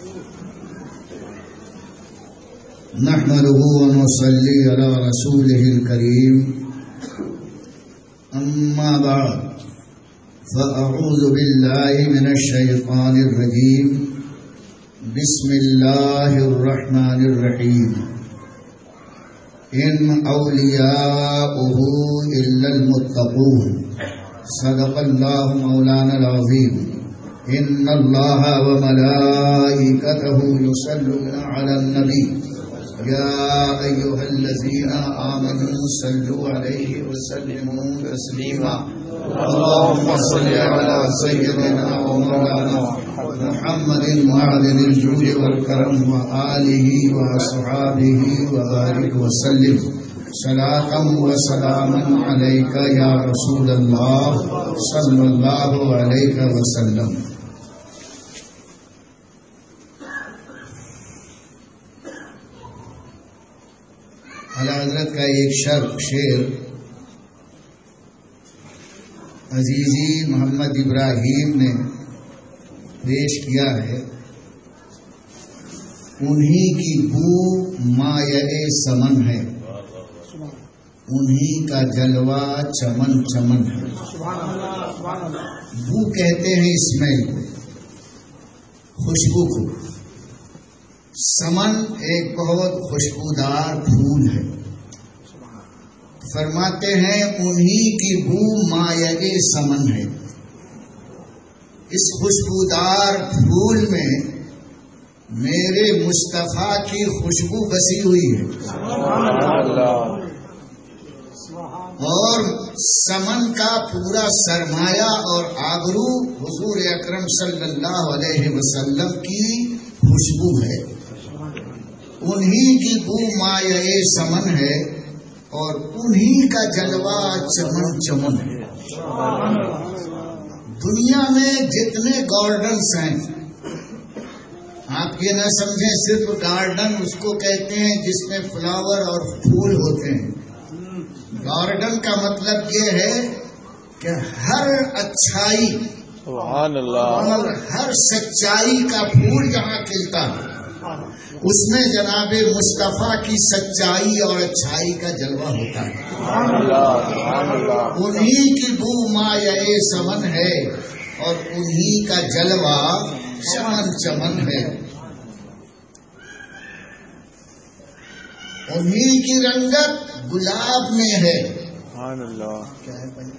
نحمده ونصلي على رسوله الكريم أما بعد فأعوذ بالله من الشيطان الرجيم بسم الله الرحمن الرحيم إن أولياؤه إلا المتقون صدق الله مولانا العظيم إن الله وملائكته يصلون على النبي يا أيها الذين آمنوا صلوا عليه وسلموا تسليما اللهم صل على سيدنا ومولانا محمد معدن الجود والكرم وآله وأصحابه وبارك وسلم صلاة وسلاما عليك يا رسول الله صلى الله عليه وسلم. اعلیٰ حضرت کا ایک شعر عزیزی محمد ابراہیم نے پیش کیا ہے. انہی کی بو مایہ سمن ہے، انہی کا جلوہ چمن چمن ہے. بو کہتے ہیں اسمیل کو، خوشبو کو. سمن ایک بہت خوشبودار پھول ہے. فرماتے ہیں انہی کی بو مایہ سمن ہے. اس خوشبودار پھول میں میرے مصطفیٰ کی خوشبو بسی ہوئی ہے، اور سمن کا پورا سرمایہ اور آبرو حضور اکرم صلی اللہ علیہ وسلم کی خوشبو ہے. انہی کی بو مایہ سمن ہے اور انہی کا جلوہ چمن چمن ہے. دنیا میں جتنے گارڈنس ہیں، آپ یہ نہ سمجھیں صرف گارڈن اس کو کہتے ہیں جس میں فلاور اور پھول ہوتے ہیں. گارڈن کا مطلب یہ ہے کہ ہر اچھائی سبحان اللہ اور ہر سچائی کا پھول جہاں کھلتا ہے اس میں جناب مصطفیٰ کی سچائی اور اچھائی کا جلوہ ہوتا ہے. انہی کی بو مایہ سمن ہے اور انہی کا جلوہ چمن چمن ہے. انہی کی رنگت گلاب میں ہے. کیا ہے بھائی؟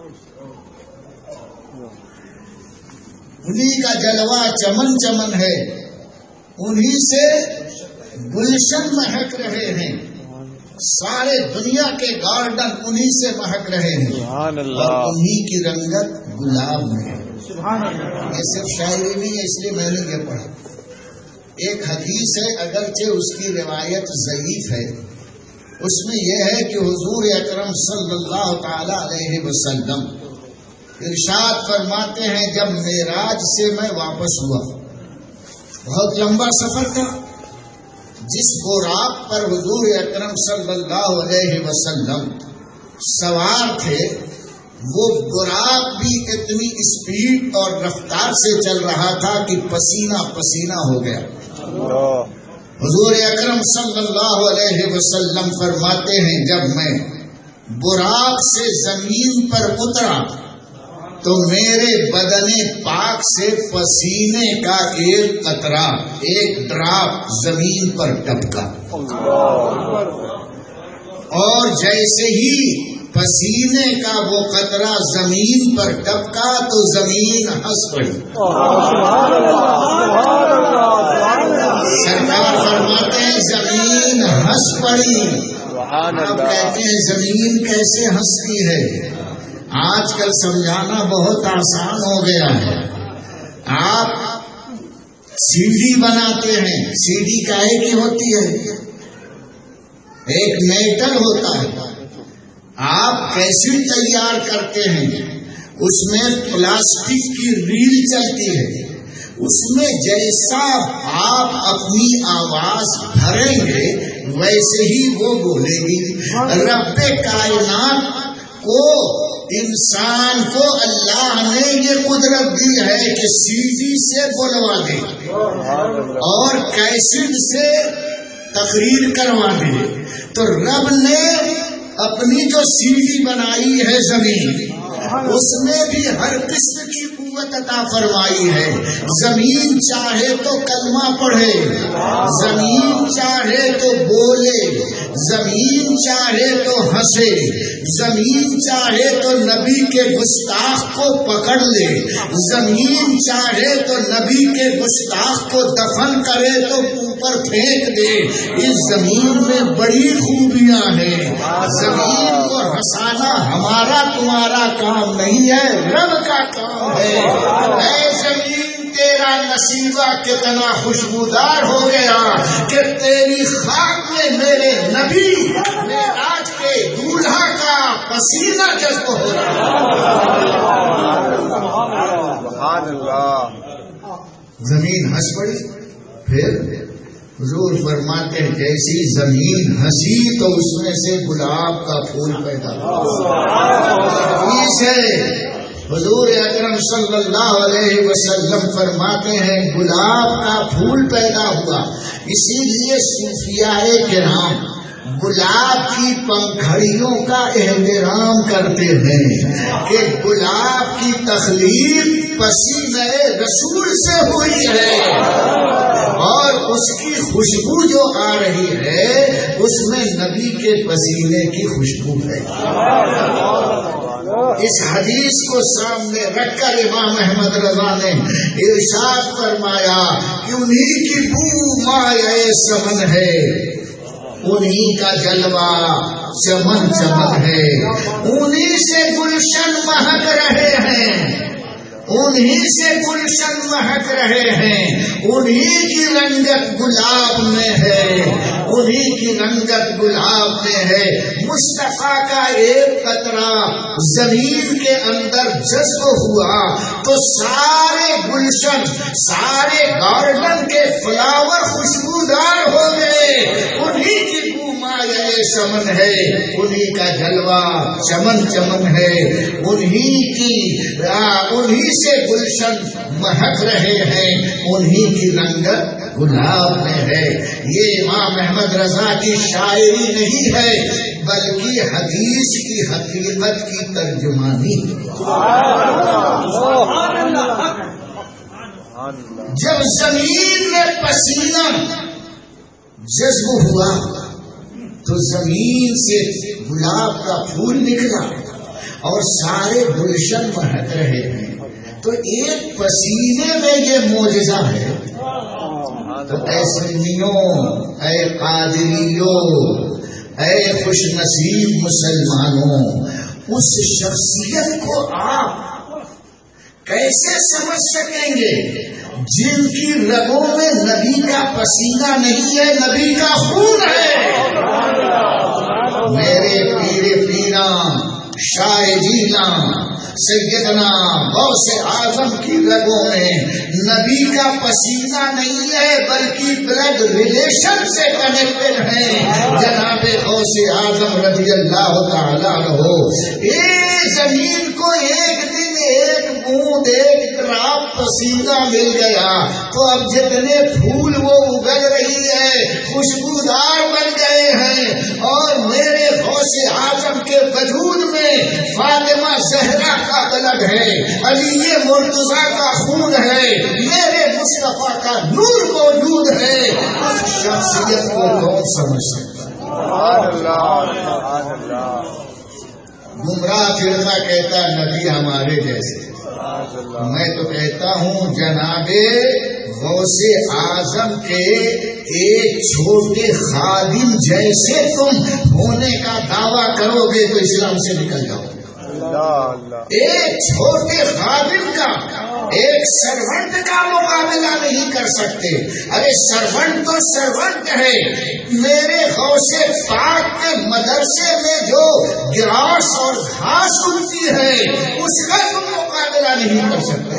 انہی کا جلوہ چمن چمن ہے. انہی سے گلشن مہک رہے ہیں. سارے دنیا کے گارڈن انہی سے مہک رہے ہیں. اور انہی کی رنگت گلاب میں ہے. یہ صرف شاعری نہیں ہے، اس لیے میں نے یہ پڑھا. ایک حدیث ہے، اگرچہ اس کی روایت ضعیف ہے. اس میں یہ ہے کہ حضور اکرم صلی اللہ تعالی علیہ وسلم ارشاد فرماتے ہیں جب معراج سے میں واپس ہوا، بہت لمبا سفر تھا. جس براق پر حضور اکرم صلی اللہ علیہ وسلم سوار تھے وہ براق بھی اتنی اسپیڈ اور رفتار سے چل رہا تھا کہ پسینہ پسینہ ہو گیا. حضور اکرم صلی اللہ علیہ وسلم فرماتے ہیں جب میں براق سے زمین پر اترا تو میرے بدن پاک سے پسینے کا ایک قطرہ، ایک ڈراپ زمین پر ٹپکا، اور جیسے ہی پسینے کا وہ قطرہ زمین پر ٹپکا تو زمین ہنس پڑی. سرکار فرماتے ہیں زمین ہنس پڑی. آپ کہتے ہیں زمین کیسے ہنستی ہے؟ آج کل سمجھانا بہت آسان ہو گیا ہے. آپ سی ڈی بناتے ہیں، سی ڈی کاہے کی ہوتی ہے؟ ایک میٹل ہوتا ہے. آپ کیسٹ تیار کرتے ہیں، اس میں پلاسٹک کی ریل چلتی ہے. اس میں جیسا آپ اپنی آواز بھریں گے ویسے ہی وہ بولے گی. رب کائنات کو انسان کو اللہ نے یہ قدرت دی ہے کہ CD سے بلوا دے اور کیسٹ سے تقریر کروا دے. تو رب نے اپنی جو CD بنائی ہے زمین، اس میں بھی ہر قسم کی قوت عطا فرمائی ہے. زمین چاہے تو کلمہ پڑھے، زمین چاہے تو بولے، زمین چاہے تو ہنسے، زمین چاہے تو نبی کے گستاخ کو پکڑ لے، زمین چاہے تو نبی کے گستاخ کو دفن کرے تو اوپر پھینک دے. اس زمین میں بڑی خوبیاں ہیں. زمین کو ہنسانا ہمارا تمہارا کام نہیں ہے، رب کا کام ہے. اے زمین تیرا نصیبہ کتنا خوشبودار ہو گیا کہ تیری خاک میں میرے نبی معراج کے دولہا کا پسینہ جذب ہو رہا ہے. زمین ہنس پڑی. پھر حضور فرماتے ہیں جیسی زمین ہنسی تو اس میں سے گلاب کا پھول پیدا ہوا. حضور اکرم صلی اللہ علیہ وسلم فرماتے ہیں گلاب کا پھول پیدا ہوا. اسی لیے صوفیاء کرام گلاب کی پنکھڑیوں کا احترام کرتے ہیں کہ گلاب کی تخلیق پسینہ رسول سے ہوئی ہے اور اس کی خوشبو جو آ رہی ہے اس میں نبی کے پسینے کی خوشبو ہے. اس حدیث کو سامنے رکھ کر امام احمد رضا نے ارشاد فرمایا کہ انہی کی بو مایہ سمن ہے، انہی کا جلوہ چمن چمن ہے، انہی سے گلشن مہک رہے ہیں، انہی سے گلشن مہک رہے ہیں، انہی کی رنگت گلاب میں ہے، انہی کی رنگت گلاب میں ہے. مصطفیٰ کا ایک قطرہ زمین کے اندر جذب ہوا تو سارے گلشن، سارے گارڈن کے فلاور خوشبودار ہو گئے. انہی کی بو مایہ چمن ہے، انہی کا جلوہ چمن چمن ہے، انہی سے گلشن مہک رہے ہیں، انہی کی رنگت گلاب میں ہے. یہ امام احمد رضا کی شاعری نہیں ہے بلکہ حدیث کی حقیقت کی ترجمانی. جب زمین میں پسینہ جذب ہوا تو زمین سے گلاب کا پھول نکلا اور سارے گلشن مہک رہے ہیں. تو ایک پسینے میں یہ معجزہ ہے. تو اے سنیوں، اے قادریوں، اے خوش نصیب مسلمانوں، اس شخصیت کو آپ کیسے سمجھ سکیں گے جن کی رگوں میں نبی کا پسینہ نہیں ہے، نبی کا خون ہے. میرے پیر پیران شاہ جینا سیدنا غوث اعظم کی رگوں میں نبی کا پسینہ نہیں ہے بلکہ بلڈ ریلیشن سے کنیکٹڈ ہیں. جناب غوث اعظم رضی اللہ تعالیٰ عنہ زمین کو ایک دن ایک بوند ایک ڈراپ پسینہ مل گیا تو اب جتنے پھول وہ اگل رہی ہے خوشبودار بن گئے ہیں. اور میرے غوث اعظم کے وجود میں فاطمہ زہرا کا بلڈ ہے، علی مرتضیٰ کا خون ہے، میرے مصطفیٰ کا نور موجود ہے. اس شخصیت کو کون سمجھ سکتا؟ گمراہ فرقہ کہتا نبی ہمارے جیسے. میں تو کہتا ہوں جناب غوث اعظم کے ایک چھوٹے خادم جیسے تم ہونے کا دعویٰ کرو گے تو اسلام سے نکل جاؤ گے. ایک چھوٹے خادم کا، ایک سرونٹ کا مقابلہ نہیں کر سکتے. ارے سرونٹ تو سرونٹ ہے. میرے غوث پاک کے مدرسے میں جو گراس اور گھاس اگتی ہے اس کا تم مقابلہ نہیں کر سکتے.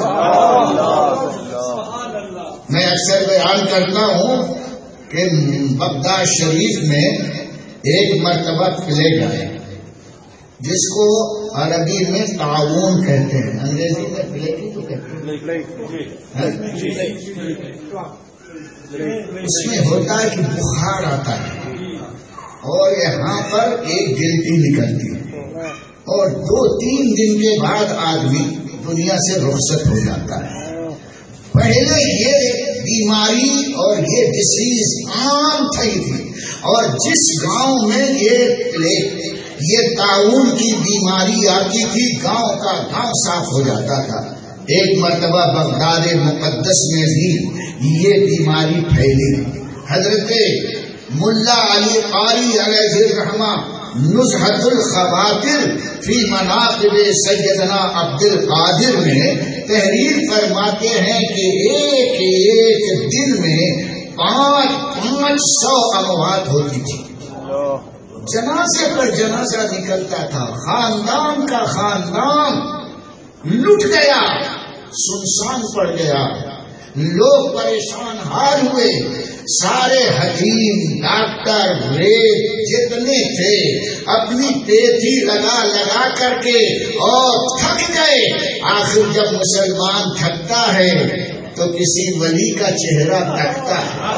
میں اکثر بیان کرتا ہوں کہ بغداد شریف میں ایک مرتبہ پلیگ آئے جس کو عربی میں تعاون کہتے ہیں، انگریزی میں پلیکی تو کہتے ہیں۔ اس میں ہوتا ہے کہ بخار آتا ہے اور یہاں پر ایک گلٹی نکلتی ہے اور 2-3 دن کے بعد آدمی دنیا سے رخصت ہو جاتا ہے۔ پہلے یہ بیماری اور یہ ڈسیز عام تھی اور جس گاؤں میں یہ تعاون کی بیماری آتی تھی گاؤں کا گاؤں صاف ہو جاتا تھا۔ ایک مرتبہ بغداد مقدس میں بھی یہ بیماری پھیلی۔ حضرت ملا علی قاری علیہ الرحمہ نزہۃ الخواطر فی مناقب سیدنا عبد القادر میں تحریر فرماتے ہیں کہ ایک دن میں 500 اموات ہوتی تھی۔ جنازے پر جنازہ نکلتا تھا، خاندان کا خاندان لٹ گیا، سنسان پڑ گیا، لوگ پریشان حال ہوئے۔ سارے حکیم ڈاکٹر وید جتنے تھے اپنی پیٹھی لگا کر کے اور تھک گئے۔ آخر جب مسلمان تھکتا ہے تو کسی ولی کا چہرہ تکتا ہے۔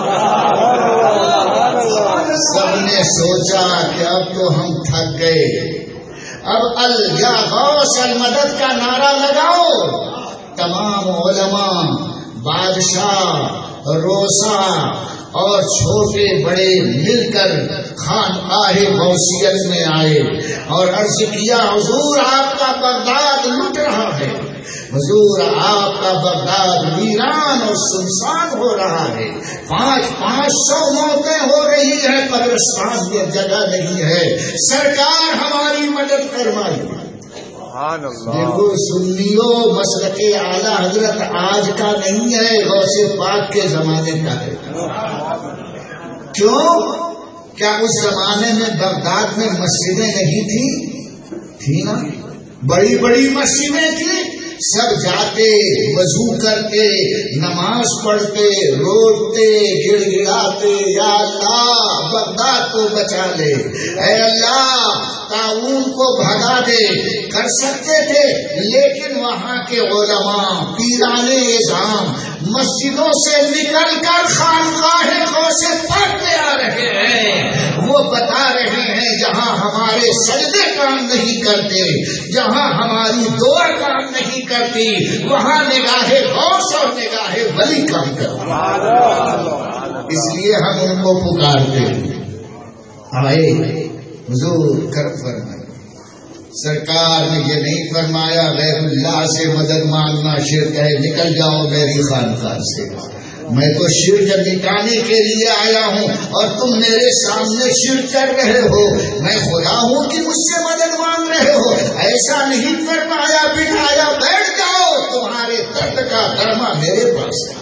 سب نے سوچا کہ اب تو ہم تھک گئے، اب یا غوث المدد کا نعرہ لگاؤ۔ تمام علماء، بادشاہ، روسا اور چھوٹے بڑے مل کر خانقاہ غوثیت میں آئے اور عرض کیا حضور آپ کا بغداد لٹ رہا ہے، حضور آپ کا بغداد ویران اور سنسان ہو رہا ہے، 500 موتیں ہو رہی ہیں، قبرستان میں جگہ نہیں ہے، سرکار ہماری مدد فرمائیے۔ دیکھو سنیو، مسلک اعلی حضرت آج کا نہیں ہے، غوث پاک کے زمانے کا ہے۔ کیوں؟ کیا اس زمانے میں بغداد میں مسجدیں نہیں تھی نا؟ بڑی بڑی مسجدیں تھیں، سب جاتے، وضو کرتے، نماز پڑھتے، روتے، گڑ گڑاتے، یا اللہ بغداد کو بچا لے، اے اللہ تعاون کو بھگا دے۔ کر سکتے تھے، لیکن وہاں کے علماء، پیران اعظام مسجدوں سے نکل کر خانقاہ غوث پاک میں آ رہے ہیں۔ وہ بتا رہے ہیں جہاں ہمارے سجدے کام نہیں کرتے، جہاں ہماری دعا کام نہیں کرتی، وہاں نگاہ غوث اور نگاہ ولی کام کرتی۔ اس لیے ہم ان کو پکارتے آئے، حضور کرم فرمائے۔ سرکار نے یہ نہیں فرمایا غیر اللہ سے مدد مانگنا شرک ہے، نکل جاؤ میری خانقاہ سے، میں تو شرک مٹانے کے لیے آیا ہوں اور تم میرے سامنے شرک کر رہے ہو، میں خدا ہوں کہ مجھ سے مدد مانگ رہے ہو، ایسا نہیں فرمایا بٹھایا بیٹھ جاؤ، تمہارے درد کا درما میرے پاس ہے۔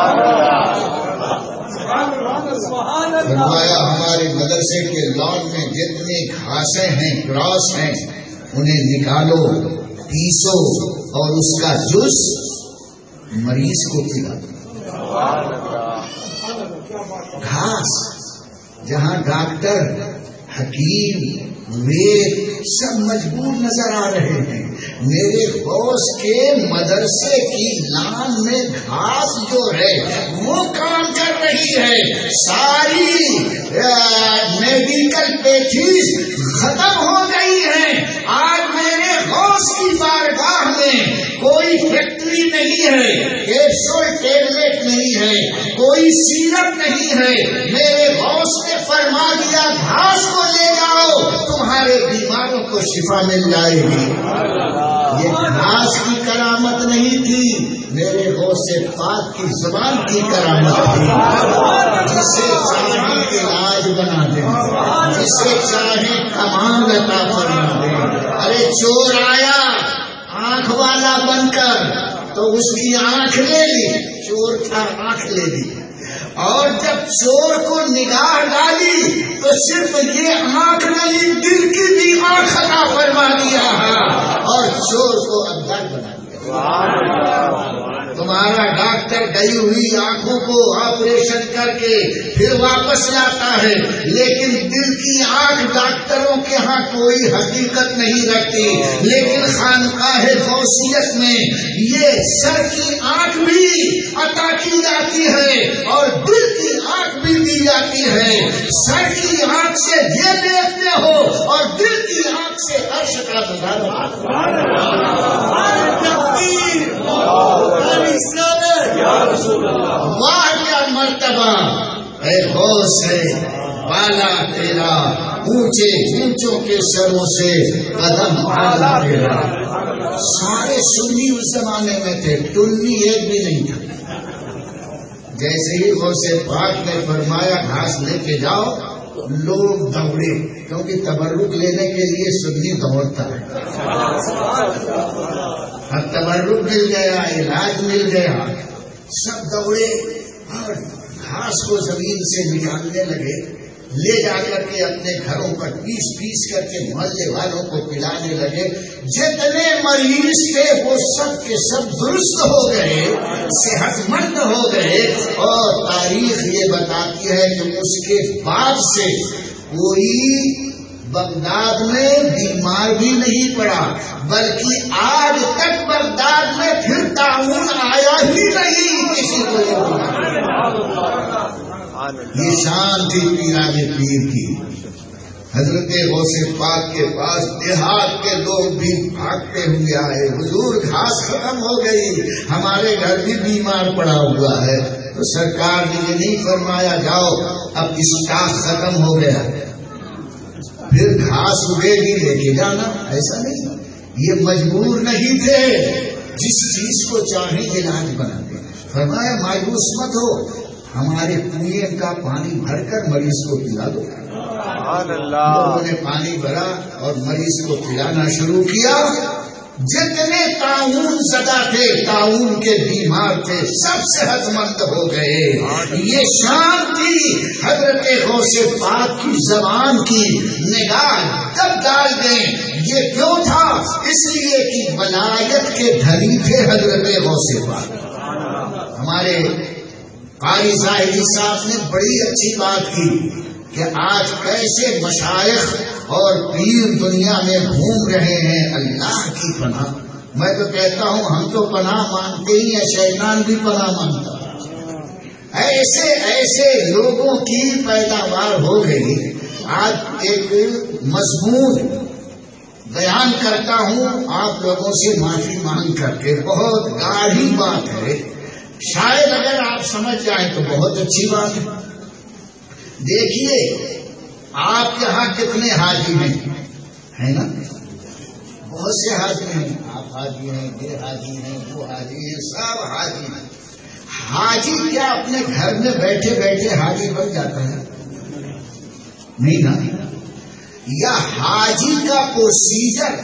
فرمایا ہمارے مدرسے کے لان میں جتنے گھاسیں ہیں، گراس ہیں، انہیں نکالو، پیسو اور اس کا جوس مریض کو پلا دو۔ گھاس جہاں ڈاکٹر، حکیم، وید سب مجبور نظر آ رہے ہیں، میرے غوث کے مدرسے کی لان میں گھاس جو ہے وہ کام کر رہی ہے، ساری میڈیکل پیتھیز ختم ہو گئی ہے۔ آج میرے غوث کی بارگاہ میں کوئی فیکٹری نہیں ہے، کیپسول ٹیبلٹ نہیں ہے، کوئی سیرپ نہیں ہے، میرے غوث نے فرما دیا گھاس کو لے جاؤ، تمہارے بیماروں کو شفا مل جائے گی۔ یہ گھاس کی کرامت نہیں تھی، میرے غوث پاک کی زبان کی کرامت تھی، جسے چاہیں علاج بنا دیں، جسے چاہیں کمال عطا فرما دیں۔ ارے چور آیا آنکھ والا بن کر تو اس کی آنکھ لے لی، چور تھا آنکھ لے لی، اور جب چور کو نگاہ ڈالی تو صرف یہ آنکھ نہیں دل کی بھی آنکھ عطا فرما دیا اور چور کو اندر بنا دیا۔ تو تمہارا ڈاکٹر گئی ہوئی آنکھوں کو آپریشن کر کے پھر واپس لاتا ہے، لیکن دل کی آنکھ ڈاکٹروں کے ہاں کوئی حقیقت نہیں رکھتی، لیکن خانقاہ غوثیت میں یہ سر کی آنکھ بھی عطا کی جاتی ہے اور دل کی آنکھ بھی دی جاتی ہے۔ سر کی آنکھ سے یہ دیکھتے ہو اور دل کی آنکھ سے عرش کا نظارہ۔ واہ کیا مرتبہ اے غوث ہے، بالا تیرا اونچے اونچوں کے سروں سے قدم آلا تیرا۔ سارے سنی اس زمانے میں تھے، ٹنی ایک بھی نہیں تھا۔ جیسے ہی غوث پاک نے فرمایا گھاس لے کے جاؤ، لوگ دوڑے، کیونکہ تبرک لینے کے لیے سنی دوڑتا ہے۔ اب تبرک مل گیا، علاج مل گیا، سب دوڑے اور گھاس کو زمین سے نکالنے لگے، لے جا کر کے اپنے گھروں پر پیس پیس کر کے محلے والوں کو پلانے لگے۔ جتنے مریض تھے وہ سب کے سب درست ہو گئے، صحت مند ہو گئے، اور تاریخ یہ بتاتی ہے کہ اس کے بعد سے کوئی بغداد میں بیمار بھی نہیں پڑا، بلکہ آج تک بغداد میں پھر طاعون آیا ہی نہیں کسی کو۔ یہ شان تھی پیران پیر کی۔ حضرت غوث پاک کے پاس دیہات کے لوگ بھی بھاگتے ہوئے آئے، حضور گھاس ختم ہو گئی، ہمارے گھر بھی بیمار پڑا ہوا ہے۔ تو سرکار نے یہ نہیں فرمایا جاؤ اب اسٹاک ختم ہو گیا پھر گھاس اگے گی لے کے جانا، ایسا نہیں۔ یہ مجبور نہیں تھے، جس چیز کو چاہیں علاج بنا دیں۔ فرمایا مایوس مت ہو، ہمارے کنویں کا پانی بھر کر مریض کو پلا دو۔ لوگوں نے پانی بھرا اور مریض کو پلانا شروع کیا۔ جتنے طاعون زدہ تھے، طاعون کے بیمار تھے، سب صحت مند ہو گئے۔ یہ شان تھی حضرت غوث پاک کی زبان کی۔ نگاہ تب ڈال دیں، یہ کیوں تھا؟ اس لیے کہ ولایت کے دھنی تھے حضرت غوث پاک۔ ہمارے قاری زاہدی صاحب نے بڑی اچھی بات کی کہ آج کیسے مشائخ اور پیر دنیا میں گھوم رہے ہیں، اللہ کی پناہ۔ میں تو کہتا ہوں ہم تو پناہ مانتے ہی ہیں، شیطان بھی پناہ مانتا ہے۔ ایسے ایسے لوگوں کی پیداوار ہو گئی۔ آج ایک مضمون بیان کرتا ہوں آپ لوگوں سے معافی مانگ کر کے، بہت گاڑھی بات ہے، شاید اگر آپ سمجھ جائیں تو بہت اچھی بات ہے۔ دیکھیے آپ یہاں کتنے حاجی ہیں نا؟ بہت سے حاجی ہیں، آپ حاجی ہیں، یہ حاجی ہیں، وہ حاجی ہیں، سب حاجی ہیں۔ حاجی کیا اپنے گھر میں بیٹھے بیٹھے حاجی بن جاتا ہے؟ نہیں نا۔ یا حاجی کا پروسیجر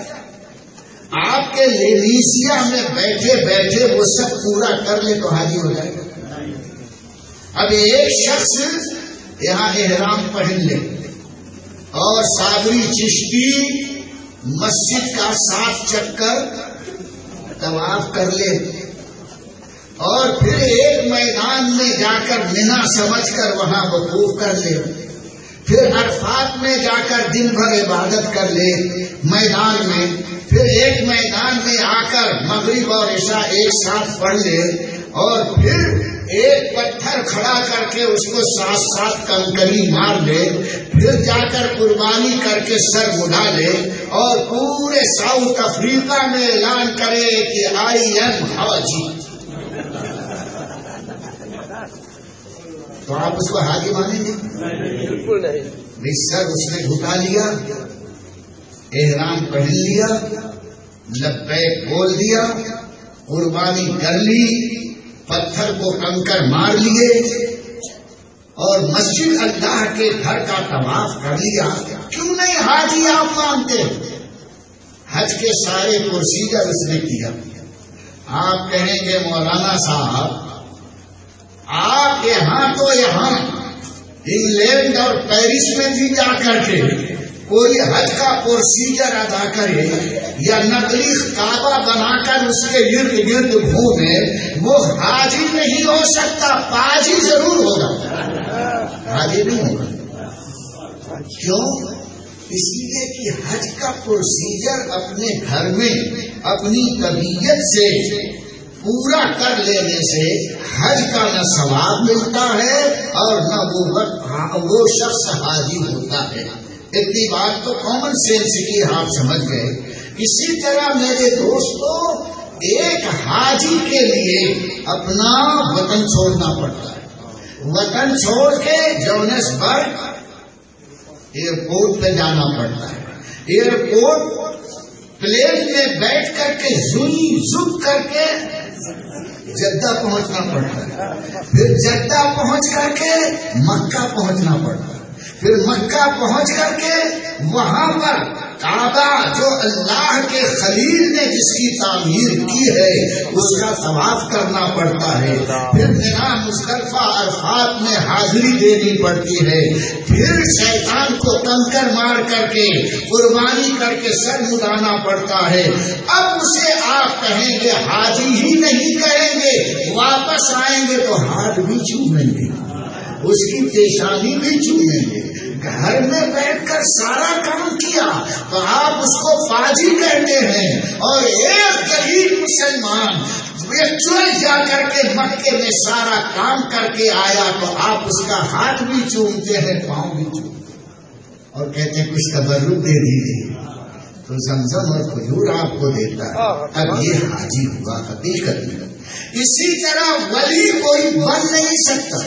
آپ کے لیلیسیا میں بیٹھے بیٹھے وہ سب پورا کر لے تو حاجی ہو جائے گا؟ اب ایک شخص یہاں احرام پہن لے اور صابری چشتی مسجد کا 7 چکر طواف کر لے اور پھر ایک میدان میں جا کر منا سمجھ کر وہاں وقوف کر لے، پھر عرفات میں جا کر دن بھر عبادت کر لے میدان میں، پھر ایک میدان میں آ کر مغرب اور عشاء ایک ساتھ پڑھ لے، اور پھر ایک پتھر کھڑا کر کے اس کو 7 کنکری مار لے، پھر جا کر قربانی کر کے سر مڑا لے اور پورے ساؤتھ افریقہ میں اعلان کرے کہ آئی ایم حاجی، تو آپ اس کو حاجی مانیں گے؟ بالکل نہیں۔ سر اس نے جھکا لیا، احرام پہن لیا، لبیک بول دیا، قربانی کر لی، پتھر کو کنکر مار لیے اور مسجد اللہ کے گھر کا طواف کر لیا۔ کیوں نہیں حاجی آپ مانتے؟ حج کے سارے پروسیجر اس نے کیا۔ آپ کہیں گے مولانا صاحب آپ یہاں تو یہاں انگلینڈ اور پیرس میں بھی جا کر کے کوئی حج کا پروسیجر ادا کرے یا نقلی کعبہ بنا کر اس کے ارد گرد گھومے، وہ حاجی نہیں ہو سکتا، پاجی ضرور ہوگا، حاجی نہیں ہوگا۔ کیوں؟ اس لیے کہ حج کا پروسیجر اپنے گھر میں اپنی طبیعت سے پورا کر لینے سے حج کا نہ ثواب ملتا ہے اور نہ وہ شخص حاجی ہوتا ہے۔ اتنی بات تو کامن سینس کی آپ سمجھ گئے۔ اسی طرح میرے دوستو، ایک حاجی کے لیے اپنا وطن چھوڑنا پڑتا ہے، وطن چھوڑ کے جوہانسبرگ ایئرپورٹ پہ جانا پڑتا ہے، ایئرپورٹ پلین میں بیٹھ کر کے زپ کر کے جدہ پہنچنا پڑتا ہے، پھر جدہ پہنچ کر کے مکہ پہنچنا پڑتا ہے، پھر مکہ پہنچ کر کے وہاں پر کعبہ جو اللہ کے خلیل نے جس کی تعمیر کی ہے اس کا طواف کرنا پڑتا ہے، پھر مینا مزدلفہ عرفات میں حاضری دینی پڑتی ہے، پھر شیطان کو کنکر مار کر کے قربانی کر کے سر مڑانا پڑتا ہے۔ اب اسے آپ کہیں گے حاجی ہی نہیں کہیں گے، واپس آئیں گے تو ہاتھ بھی چومیں گے، اس کی پیشانی بھی چومیں گے۔ گھر میں بیٹھ کر سارا کام کیا تو آپ اس کو فاجی کہتے ہیں، اور ایک غریب مسلمان جا کر کے مکے میں سارا کام کر کے آیا تو آپ اس کا ہاتھ بھی چومتے ہیں، پاؤں بھی چومتے ہیں اور کہتے ہیں کچھ تبرک دے دیجیے، تو زمزم اور کھجور آپ کو دیتا ہے، اب یہ حاجی ہوا حقیقت میں۔ اسی طرح ولی کوئی بن نہیں سکتا،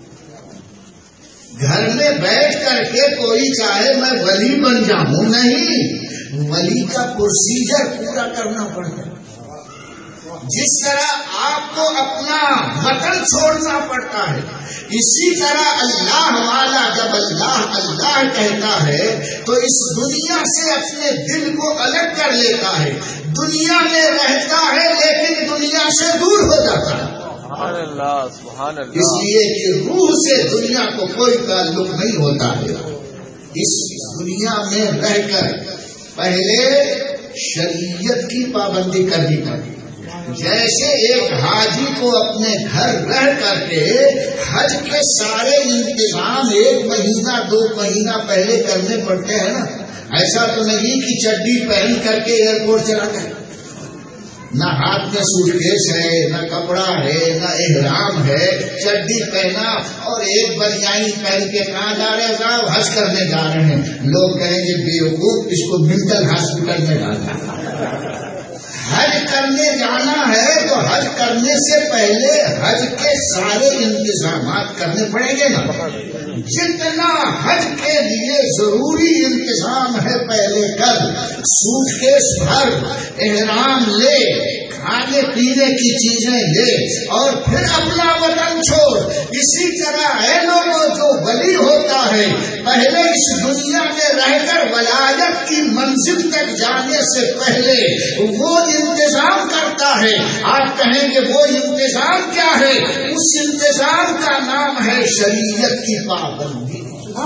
گھر میں بیٹھ کر کے کوئی چاہے میں ولی بن جاؤں، نہیں، ولی کا پروسیجر پورا کرنا پڑتا ہے۔ جس طرح آپ کو اپنا وطن چھوڑنا پڑتا ہے، اسی طرح اللہ والا جب اللہ اللہ کہتا ہے تو اس دنیا سے اپنے دل کو الگ کر لیتا ہے، دنیا میں رہتا ہے لیکن دنیا سے دور ہو جاتا ہے۔ سبحان اللہ، سبحان اللہ۔ اس لیے کہ روح سے دنیا کو کوئی تعلق نہیں ہوتا ہے۔ اس دنیا میں رہ کر پہلے شریعت کی پابندی کرنی پڑی، جیسے ایک حاجی کو اپنے گھر رہ کر کے حج کے سارے انتظام 1 مہینہ 2 مہینہ پہلے کرنے پڑتے ہیں نا، ایسا تو نہیں کہ چڈی پہن کر کے ایئرپورٹ چلا گئے، نہ ہاتھ میں سوٹ کیس ہے، نہ کپڑا ہے، نہ احرام ہے، چڈی پہنا اور ایک بنیائی پہن کے کہاں جا رہے ہیں صاحب؟ حج کرنے جا رہے ہیں۔ لوگ کہیں گے بیوقوف، اس کو مینٹل ہاسپٹل میں ڈالا۔ حج کرنے جانا ہے تو حج کرنے سے پہلے حج کے سارے انتظامات کرنے پڑیں گے نا، جتنا حج کے لیے ضروری انتظام ہے پہلے کر، سوٹ کیس بھر، احرام لے، کھانے پینے کی چیزیں لے اور پھر اپنا وطن چھوڑ۔ اسی طرح ہے لوگوں جو ولی ہوتا ہے پہلے اس دنیا میں رہ کر ولایت کی منزل تک جانے سے پہلے وہ انتظام کرتا ہے۔ آپ کہیں گے وہ انتظام کیا ہے؟ اس انتظام کا نام ہے شریعت کی پابندی۔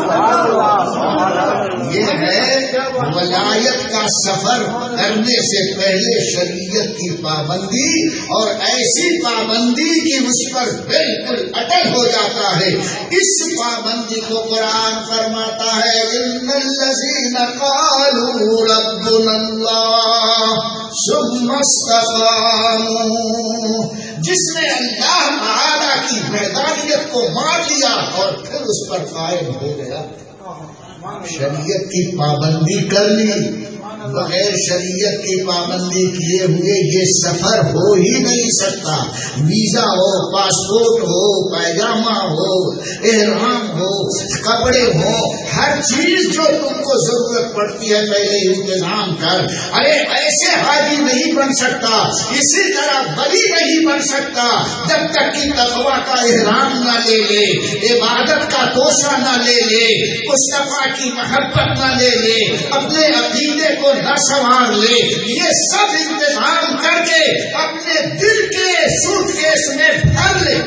یہ ہے ولایت کا سفر کرنے سے پہلے شریعت کی پابندی، اور ایسی پابندی کی اس پر بالکل اٹل ہو جاتا ہے۔ اس پابندی کو قرآن فرماتا ہے ان الذین قالوا ربنا اللہ ثم استقاموا، جس نے اللہ تعالی کی وحدانیت کو مان لیا اور پھر اس پر قائم ہو گیا، شریعت کی پابندی کر لی، بغیر شریعت کی پابندی کیے ہوئے یہ سفر ہو ہی نہیں سکتا۔ ویزا ہو، پاسپورٹ ہو، پیجامہ ہو، احرام ہو، کپڑے ہو، ہر چیز جو تم کو ضرورت پڑتی ہے پہلے انتظام کر۔ ارے ایسے حاجی نہیں بن سکتا، اسی طرح ولی نہیں بن سکتا جب تک کہ تقویٰ کا احرام نہ لے لے، عبادت کا توشہ نہ لے لے، مصطفیٰ کی محبت نہ لے لے، اپنے عقیدے کو نہ سنوار لے۔ یہ سب انتظام کر کے اپنے دل کے سوٹ کیس میں بھر لے،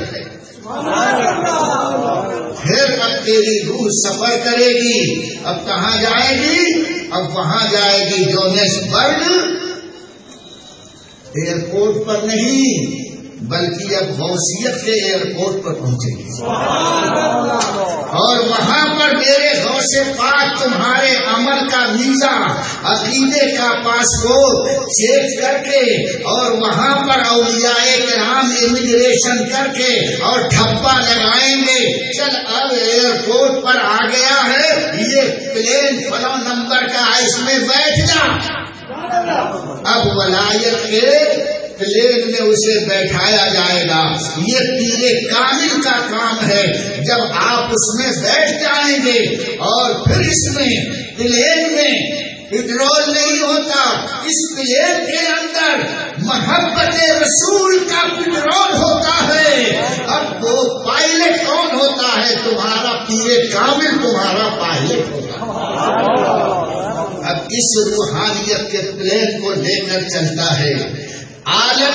پھر اب تیری روح سفر کرے گی۔ اب کہاں جائے گی؟ اب وہاں جائے گی جوہانسبرگ، ایئرپورٹ پر نہیں بلکہ اب غوثیت کے ایئرپورٹ پر پہنچے گی، اور وہاں پر میرے غوث پاک تمہارے عمل کا ویزا، عقیدے کا پاسپورٹ چیک کر کے، اور وہاں پر اولیاء کرام امیگریشن کر کے اور ٹھپا لگائیں گے، چل اب ایئرپورٹ پر آ گیا ہے یہ پلین فلاں نمبر کا، اس میں بیٹھ جا۔ اب ولایت کے پلین میں اسے بیٹھایا جائے گا۔ یہ پیر کامل کا کام ہے۔ جب آپ اس میں بیٹھ جائیں گے اور پھر اس میں پلین میں پٹرول نہیں ہوتا، اس پلین کے اندر محبت رسول کا پٹرول ہوتا ہے۔ اب وہ پائلٹ کون ہوتا ہے؟ تمہارا پیر کامل تمہارا پائلٹ ہوگا۔ اب اس روحانیت کے پلین کو لے کر چلتا ہے۔ عالم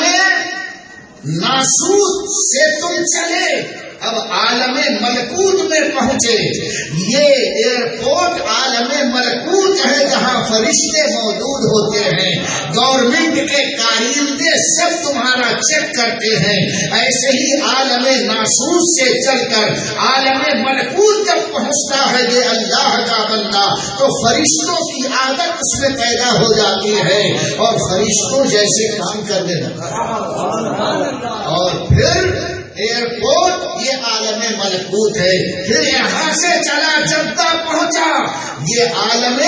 ناسوت سے تم چلے، اب عالم ملکوت میں پہنچے۔ یہ ایئرپورٹ عالم ملکوت ہے جہاں فرشتے موجود ہوتے ہیں، گورنمنٹ کے کارندے سب تمہارا چیک کرتے ہیں۔ ایسے ہی عالم ناسوت سے چل کر عالم ملکوت جب پہنچتا ہے یہ اللہ کا بندہ، تو فرشتوں کی عادت اس میں پیدا ہو جاتی ہے اور فرشتوں جیسے کام کرنے لگتا ہے۔ اور پھر ایئرپورٹ یہ عالم ملکوت ہے۔ پھر یہاں سے چلا جدہ پہنچا، یہ عالم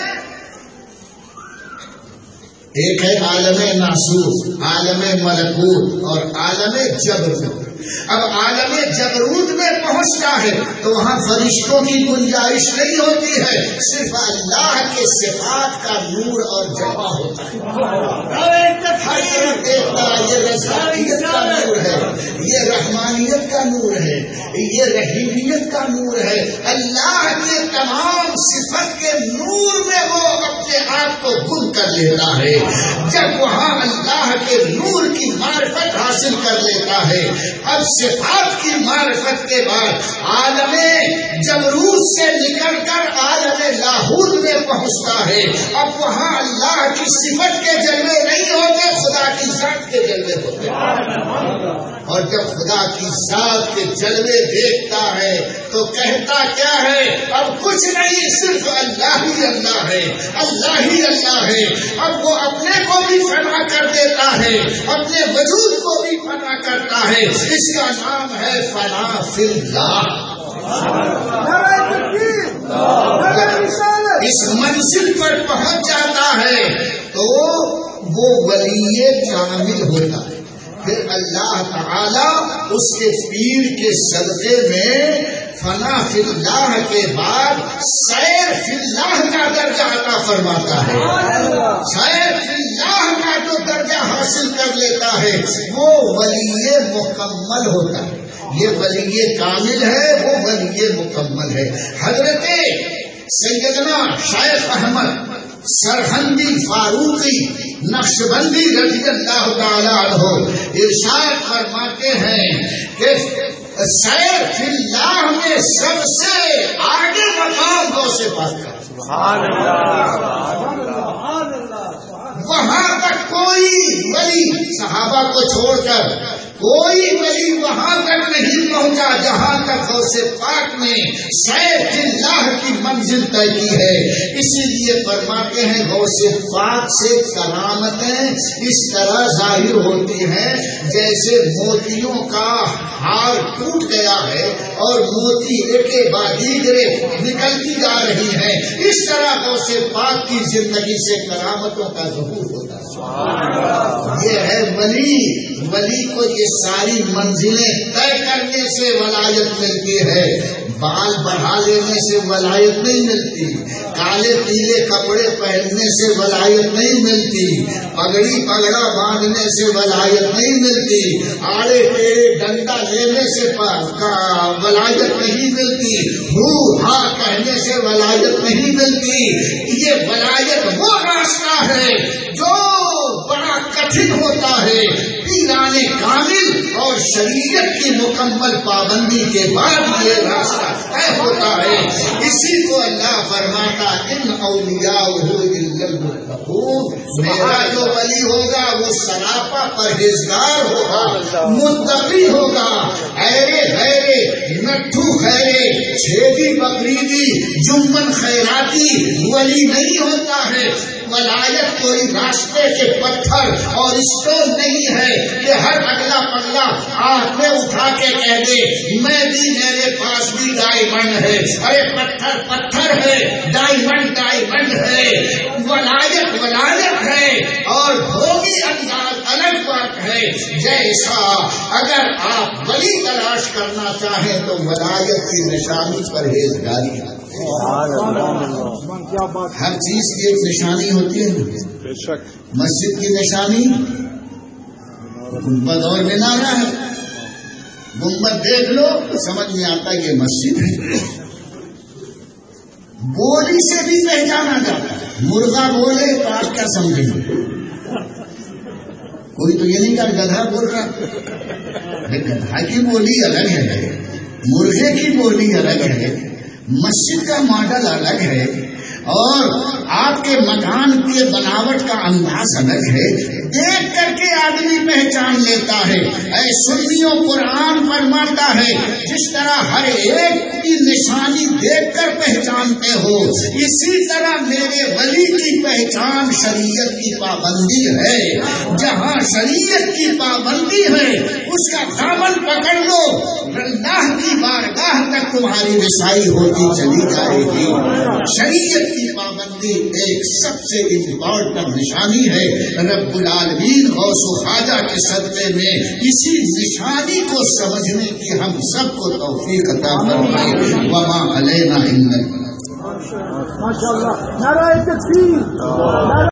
ایک ہے عالم ناسوت، عالم ملکوت اور عالم جبروت۔ اب عالم جبروت میں پہنچتا ہے تو وہاں فرشتوں کی گنجائش نہیں ہوتی ہے، صرف اللہ کے صفات کا نور اور جلوہ ہوتا ہے۔ ہر طرف دیکھتا یہ رضایت کا نور ہے، یہ رحمانیت کا نور ہے، یہ رحیمیت کا نور ہے۔ اللہ کے تمام صفت کے نور میں وہ اپنے آپ کو گم کر لیتا ہے۔ جب وہاں اللہ کے نور کی معرفت حاصل کر لیتا ہے، اب صفات کی معرفت کے بعد عالم جبروت سے نکل کر عالم لاہوت میں پہنچتا ہے۔ اب وہاں اللہ کی صفت کے جلوے نہیں ہوتے، خدا کی ذات کے جلوے ہوتے ہیں۔ اور جب خدا کی ذات کے جلوے دیکھتا ہے تو کہتا کیا ہے؟ اب کچھ نہیں، صرف اللہ ہی اللہ ہے، اللہ ہی اللہ ہے۔ اب وہ اپنے کو بھی فنا کر دیتا ہے، اپنے وجود کو بھی فنا کرتا ہے۔ اس کا نام ہے فنا فی اللہ۔ اس منزل پر پہنچ جاتا ہے تو وہ ولی کامل ہوتا ہے۔ پھر اللہ تعالی اس کے پیر کے صدقے میں فنا فی اللہ کے بعد سیر فی اللہ کا درجہ عطا فرماتا ہے۔ سیر فی اللہ کا جو درجہ حاصل کر لیتا ہے وہ ولی مکمل ہوتا ہے۔ یہ ولی کامل ہے، وہ ولی مکمل ہے۔ حضرت سیدنا شیخ احمد سرہندی فاروقی نقشبندی رضی اللہ تعالی عنہ ارشاد فرماتے ہیں کہ سیر فی اللہ میں سب سے آگے مقام غوث پاک کا۔ سبحان اللہ۔ وہاں تک کوئی ولی صحابہ کو چھوڑ کر کوئی ولی وہاں تک نہیں پہنچا جہاں تک غوث پاک نے سیر فی اللہ کی منزل طے کی ہے۔ اسی لیے فرماتے ہیں غوث پاک سے کرامتیں اس طرح ظاہر ہوتی ہیں جیسے موتیوں کا ہار ٹوٹ گیا ہے اور موتی ایک بعد دیگرے نکلتی جا رہی ہیں، اس طرح غوث پاک کی زندگی سے کرامتوں کا ظہور ہوتا ہے۔ یہ ہے ولی کو یہ ساری منزلیں طے کرنے سے ولایت ملتی ہے۔ بال بڑھا لینے سے ولایت نہیں ملتی، کالے پیلے کپڑے پہننے سے ولایت نہیں ملتی، پگڑی پگڑا باندھنے سے ولایت نہیں ملتی، آڑے ٹیڑے ڈنڈا لینے سے ولایت نہیں ملتی، ہو ہاں کہنے سے ولایت نہیں ملتی۔ یہ ولایت وہ راستہ ہے جو بڑا کٹھن ہوتا ہے، پیران کامل اور شریعت کی مکمل پابندی کے بعد یہ راستہ طے ہوتا ہے۔ اسی کو اللہ فرماتا ان اولیاءہ الا المتقون، میرا جو ولی ہوگا وہ سراپا پرہیزگار ہوگا، متقی ہوگا۔ خیرے خیرے نٹھو خیرے چھیدی بقریدی جمن خیراتی ولی نہیں ہوتا ہے۔ ولایت کوئی راستے کے پتھر اور اسٹون نہیں ہے کہ ہر اگلا پگلا ہاتھ میں اٹھا کے کہہ دے میں بھی میرے پاس بھی ڈائمنڈ ہے۔ ارے پتھر پتھر ہے، ڈائمنڈ ڈائمنڈ ہے۔ ولایت ولایت ہے اور ہوگی انداز الگ بات ہے۔ جیسا اگر آپ ولی تلاش کرنا چاہیں تو ولایت کی نشانی پرہیزگاری ہے۔ ہر چیز کی ایک نشانی ہوتی ہے، مسجد کی نشانی گنبد اور مینارہ ہے۔ گنبد دیکھ لو تو سمجھ میں آتا ہے یہ مسجد ہے۔ بولی سے بھی پہچانا جاتا ہے، مرغا بولے تو آپ کیا سمجھیں گے؟ کوئی تو یہ نہیں کہا گدھا بول رہا، گدھا کی بولی الگ ہے، مرغے کی بولی الگ ہے، مسجد کا ماڈل الگ ہے، اور آپ کے مکان کی بناوٹ کا انداز الگ ہے۔ دیکھ کر کے آدمی پہچان لیتا ہے۔ اے سنیوں، قرآن فرماتا ہے جس طرح ہر ایک کی نشانی دیکھ کر پہچانتے ہو، اسی طرح میرے ولی کی پہچان شریعت کی پابندی ہے۔ جہاں شریعت کی پابندی ہے اس کا دامن پکڑ لو، اللہ کی بارگاہ تک تمہاری رسائی ہوتی چلی جائے گی۔ شریعت کی پابندی ایک سب سے امپورٹنٹ نشانی ہے۔ رب العالمین غوث و خواجہ کے صدقے میں اسی نشانی کو سمجھنے کی ہم سب کو توفیق عطا فرمائے۔ وما علینا الا البلاغ۔ ماشاءاللہ، نعرہ تکبیر، نعرہ